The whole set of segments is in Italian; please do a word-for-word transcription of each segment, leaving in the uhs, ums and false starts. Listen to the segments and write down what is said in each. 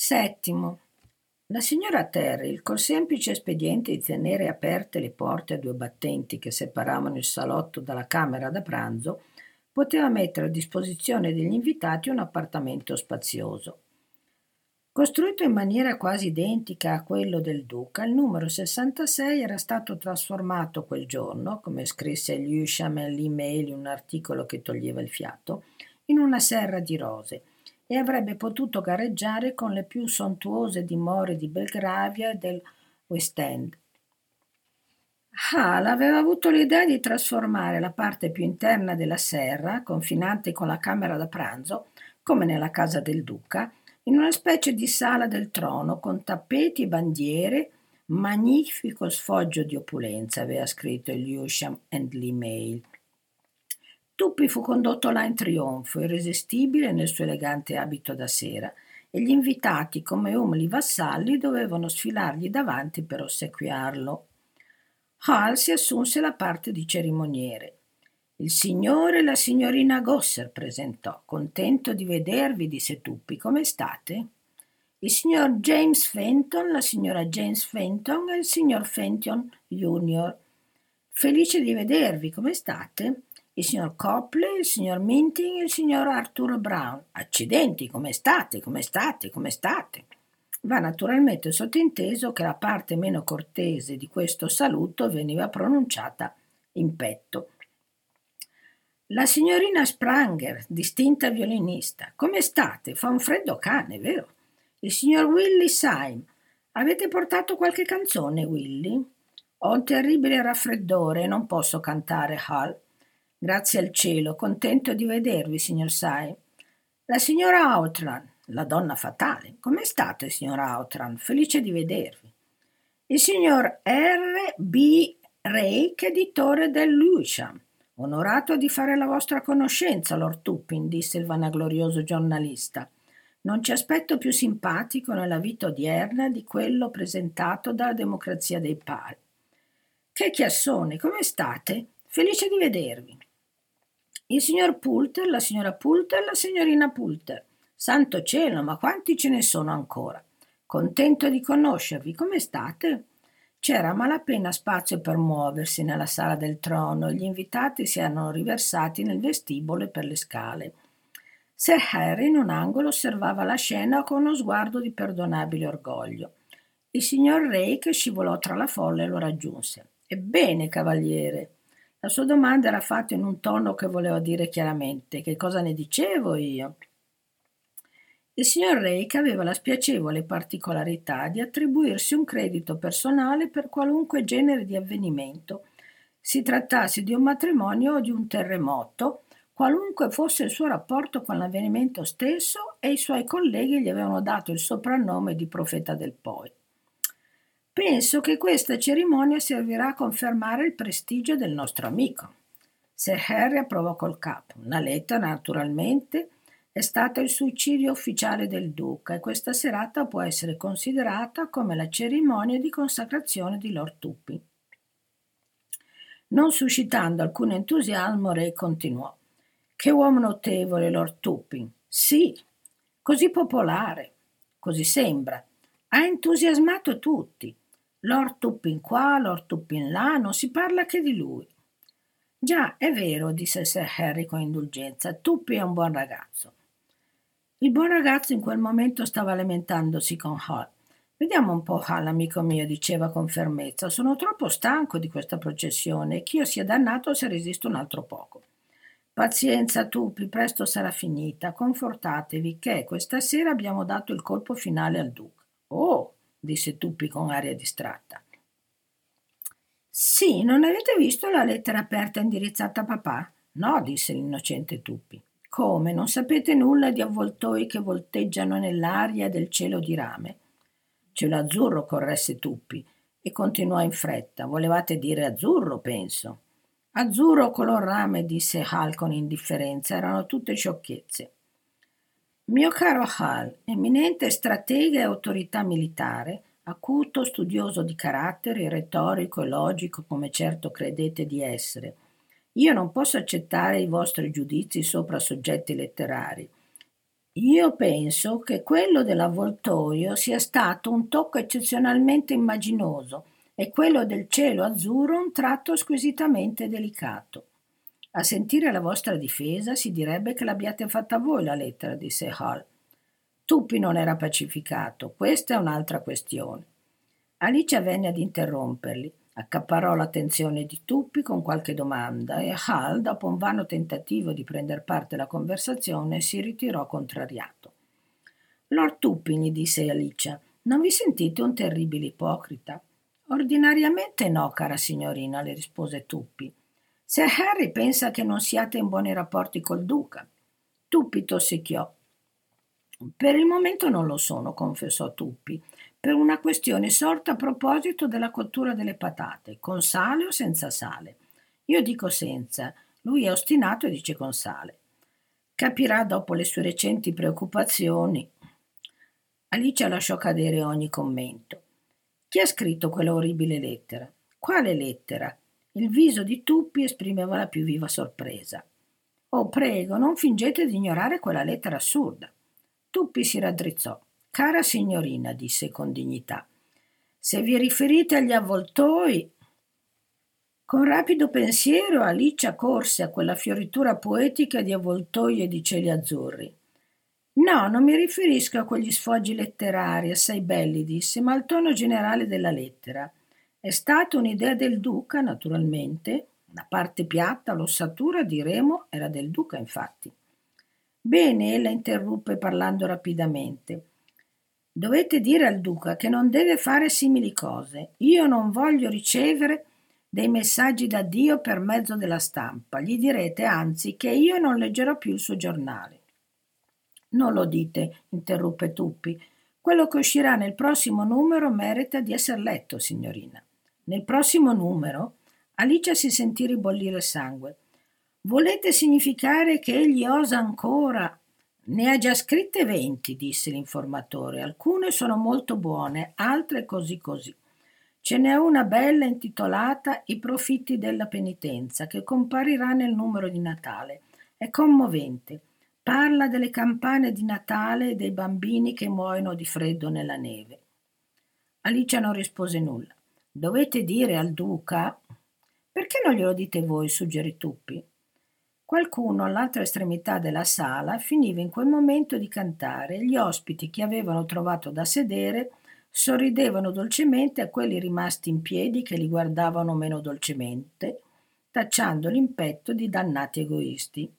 Settimo. La signora Terry, col semplice espediente di tenere aperte le porte a due battenti che separavano il salotto dalla camera da pranzo, poteva mettere a disposizione degli invitati un appartamento spazioso. Costruito in maniera quasi identica a quello del duca, il numero sessantasei era stato trasformato quel giorno, come scrisse Lewisham nell'email in un articolo che toglieva il fiato, in una serra di rose, e avrebbe potuto gareggiare con le più sontuose dimore di Belgravia e del West End. Hall aveva avuto l'idea di trasformare la parte più interna della serra, confinante con la camera da pranzo, come nella casa del duca, in una specie di sala del trono con tappeti e bandiere, magnifico sfoggio di opulenza, aveva scritto il Lewisham and l'email. Tuppy fu condotto là in trionfo, irresistibile nel suo elegante abito da sera, e gli invitati, come umili vassalli, dovevano sfilargli davanti per ossequiarlo. Hall si assunse la parte di cerimoniere. Il signore e la signorina Gosser presentò. Contento di vedervi, disse Tuppy. Come state? Il signor James Fenton, la signora James Fenton e il signor Fenton junior Felice di vedervi, come state? Il signor Copley, il signor Minting e il signor Arthur Brown. Accidenti, come state, come state, come state? Va naturalmente sottinteso che la parte meno cortese di questo saluto veniva pronunciata in petto. La signorina Spranger, distinta violinista. Come state? Fa un freddo cane, vero? Il signor Willy Syme. Avete portato qualche canzone, Willy? Ho un terribile raffreddore e non posso cantare, Hall. Grazie al cielo, contento di vedervi, signor Syme. La signora Outram, la donna fatale. Come state, signora Outram? Felice di vedervi. Il signor R B Rake, editore del Lewisham. Onorato di fare la vostra conoscenza, Lord Tuppin, disse il vanaglorioso giornalista. Non ci aspetto più simpatico nella vita odierna di quello presentato dalla democrazia dei pari. Che chiassone, come state? Felice di vedervi. Il signor Poulter, la signora Poulter, la signorina Poulter. Santo cielo, ma quanti ce ne sono ancora? Contento di conoscervi, come state? C'era a malapena spazio per muoversi nella sala del trono e gli invitati si erano riversati nel vestibolo e per le scale. Sir Harry in un angolo osservava la scena con uno sguardo di perdonabile orgoglio. Il signor Rake scivolò tra la folla e lo raggiunse. Ebbene, cavaliere, la sua domanda era fatta in un tono che voleva dire chiaramente che cosa ne dicevo io. Il signor Rake aveva la spiacevole particolarità di attribuirsi un credito personale per qualunque genere di avvenimento, si trattasse di un matrimonio o di un terremoto, qualunque fosse il suo rapporto con l'avvenimento stesso, e i suoi colleghi gli avevano dato il soprannome di profeta del poi. Penso che questa cerimonia servirà a confermare il prestigio del nostro amico. Sir Harry approvò col capo. La lettera, naturalmente, è stato il suicidio ufficiale del duca e questa serata può essere considerata come la cerimonia di consacrazione di Lord Tuppy. Non suscitando alcun entusiasmo, Ray continuò. Che uomo notevole, Lord Tuppy. Sì, così popolare, così sembra. Ha entusiasmato tutti. Lord Tuppy qua, Lord Tuppy là, non si parla che di lui. Già, è vero, disse Sir Harry con indulgenza, Tuppy è un buon ragazzo. Il buon ragazzo in quel momento stava lamentandosi con Hall. Vediamo un po', Hall, amico mio, diceva con fermezza, sono troppo stanco di questa processione e che io sia dannato se resisto un altro poco. Pazienza, Tuppy, presto sarà finita, confortatevi che questa sera abbiamo dato il colpo finale al duca. Oh, disse Tuppy con aria distratta. Sì, non avete visto la lettera aperta indirizzata a papà? No, disse l'innocente Tuppy. Come, non sapete nulla di avvoltoi che volteggiano nell'aria del cielo di rame? Cielo azzurro, corresse Tuppy, e continuò in fretta. Volevate dire azzurro, penso. Azzurro color rame, disse Hall con indifferenza, erano tutte sciocchezze. Mio caro Hall, eminente stratega e autorità militare, acuto, studioso di carattere, retorico e logico come certo credete di essere, io non posso accettare i vostri giudizi sopra soggetti letterari. Io penso che quello dell'avvoltoio sia stato un tocco eccezionalmente immaginoso e quello del cielo azzurro un tratto squisitamente delicato. A sentire la vostra difesa si direbbe che l'abbiate fatta voi la lettera, disse Hall. Tuppy non era pacificato, questa è un'altra questione. Alice venne ad interromperli, accaparrò l'attenzione di Tuppy con qualche domanda e Hal, dopo un vano tentativo di prender parte alla conversazione, si ritirò contrariato. Lord Tuppy, gli disse Alice, non vi sentite un terribile ipocrita? Ordinariamente no, cara signorina, le rispose Tuppy. Sir Harry pensa che non siate in buoni rapporti col duca. Tuppy tossicchiò. Per il momento non lo sono, confessò Tuppy, per una questione sorta a proposito della cottura delle patate, con sale o senza sale. Io dico senza, lui è ostinato e dice con sale. Capirà dopo le sue recenti preoccupazioni. Alice lasciò cadere ogni commento. Chi ha scritto quella orribile lettera? Quale lettera? Il viso di Tuppy esprimeva la più viva sorpresa. Oh, prego, non fingete di ignorare quella lettera assurda. Tuppy si raddrizzò. Cara signorina, disse con dignità, se vi riferite agli avvoltoi. Con rapido pensiero Alice accorse a quella fioritura poetica di avvoltoi e di cieli azzurri. No, non mi riferisco a quegli sfoggi letterari, assai belli, disse, ma al tono generale della lettera. È stata un'idea del duca, naturalmente. La parte piatta, l'ossatura, diremo, era del duca, infatti. Bene, ella interruppe parlando rapidamente. Dovete dire al duca che non deve fare simili cose. Io non voglio ricevere dei messaggi da Dio per mezzo della stampa. Gli direte, anzi, che io non leggerò più il suo giornale. Non lo dite, interruppe Tuppy. Quello che uscirà nel prossimo numero merita di essere letto, signorina. Nel prossimo numero? Alice si sentì ribollire il sangue. Volete significare che egli osa ancora? Ne ha già scritte venti, disse l'informatore. Alcune sono molto buone, altre così così. Ce n'è una bella intitolata I profitti della penitenza, che comparirà nel numero di Natale. È commovente. Parla delle campane di Natale e dei bambini che muoiono di freddo nella neve. Alice non rispose nulla. Dovete dire al duca? Perché non glielo dite voi, suggerì Tuppy. Qualcuno all'altra estremità della sala finiva in quel momento di cantare e gli ospiti che avevano trovato da sedere sorridevano dolcemente a quelli rimasti in piedi che li guardavano meno dolcemente, tacciandoli in petto di dannati egoisti.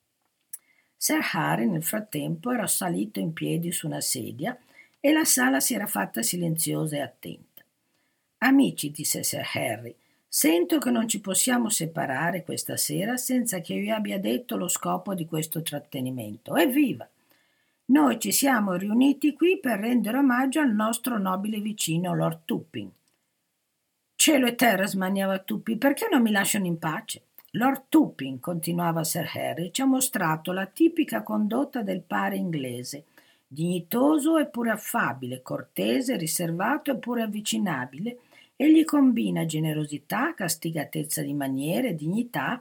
Sir Harry nel frattempo era salito in piedi su una sedia e la sala si era fatta silenziosa e attenta. Amici, disse Sir Harry, sento che non ci possiamo separare questa sera senza che io abbia detto lo scopo di questo trattenimento. Evviva! Noi ci siamo riuniti qui per rendere omaggio al nostro nobile vicino Lord Tuppy. Cielo e terra, smaniava Tuppy, perché non mi lasciano in pace? Lord Tuppy, continuava Sir Harry, ci ha mostrato la tipica condotta del pare inglese, dignitoso eppure affabile, cortese, riservato eppure avvicinabile. Egli combina generosità, castigatezza di maniere, dignità,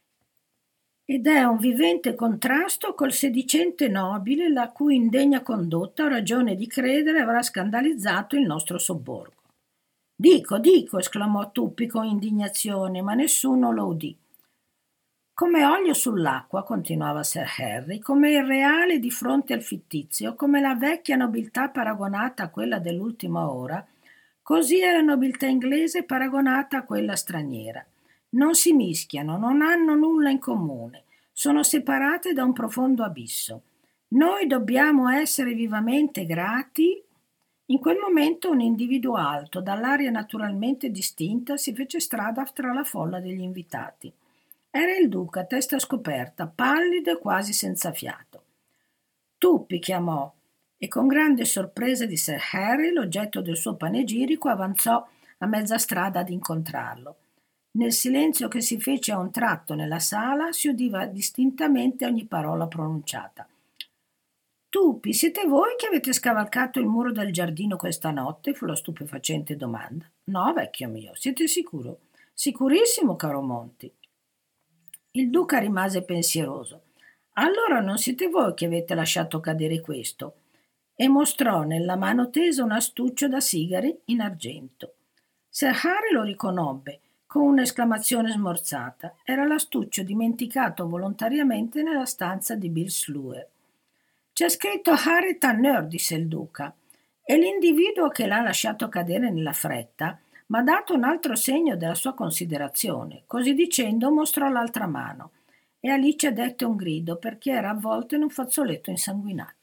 ed è un vivente contrasto col sedicente nobile la cui indegna condotta ho ragione di credere avrà scandalizzato il nostro sobborgo. Dico, dico, esclamò Tuppy con indignazione, ma nessuno lo udì. Come olio sull'acqua, continuava Sir Harry, come il reale di fronte al fittizio, come la vecchia nobiltà paragonata a quella dell'ultima ora, così è la nobiltà inglese paragonata a quella straniera. Non si mischiano, non hanno nulla in comune, sono separate da un profondo abisso. Noi dobbiamo essere vivamente grati. In quel momento un individuo alto, dall'aria naturalmente distinta, si fece strada tra la folla degli invitati. Era il duca, testa scoperta, pallido e quasi senza fiato. Tuppy chiamò e con grande sorpresa di Sir Harry l'oggetto del suo panegirico avanzò a mezza strada ad incontrarlo. Nel silenzio che si fece a un tratto nella sala si udiva distintamente ogni parola pronunciata. Tuppy, siete voi che avete scavalcato il muro del giardino questa notte? Fu la stupefacente domanda. No, vecchio mio, siete sicuro? Sicurissimo, caro Monty. Il duca rimase pensieroso. Allora non siete voi che avete lasciato cadere questo. E mostrò nella mano tesa un astuccio da sigari in argento. Sir Harry lo riconobbe con un'esclamazione smorzata. Era l'astuccio dimenticato volontariamente nella stanza di Bill Sluer. C'è scritto Harry Tanneur, disse il duca, e l'individuo che l'ha lasciato cadere nella fretta m'ha dato un altro segno della sua considerazione. Così dicendo mostrò l'altra mano e Alice dette un grido perché era avvolto in un fazzoletto insanguinato.